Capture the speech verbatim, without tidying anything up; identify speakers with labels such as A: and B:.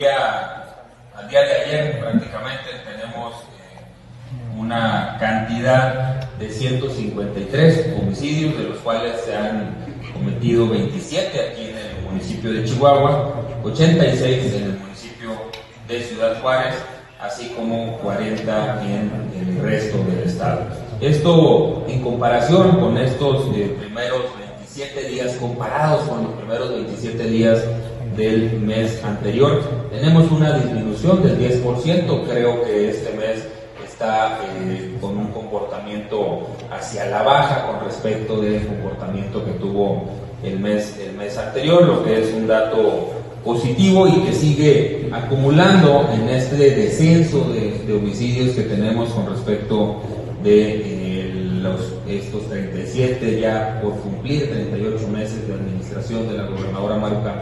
A: Al día de ayer prácticamente tenemos eh, una cantidad de ciento cincuenta y tres homicidios, de los cuales se han cometido veintisiete aquí en el municipio de Chihuahua, ochenta y seis en el municipio de Ciudad Juárez, así como cuarenta en el resto del estado. Esto en comparación con estos eh, primeros veintisiete días, comparados con los primeros veintisiete días del mes anterior, tenemos una disminución del diez por ciento. Creo que este mes está eh, con un comportamiento hacia la baja con respecto del comportamiento que tuvo el mes, el mes anterior, lo que es un dato positivo y que sigue acumulando en este descenso de, de homicidios que tenemos con respecto de eh, los, estos treinta y siete, ya por cumplir treinta y ocho meses de administración de la gobernadora Maru Campos.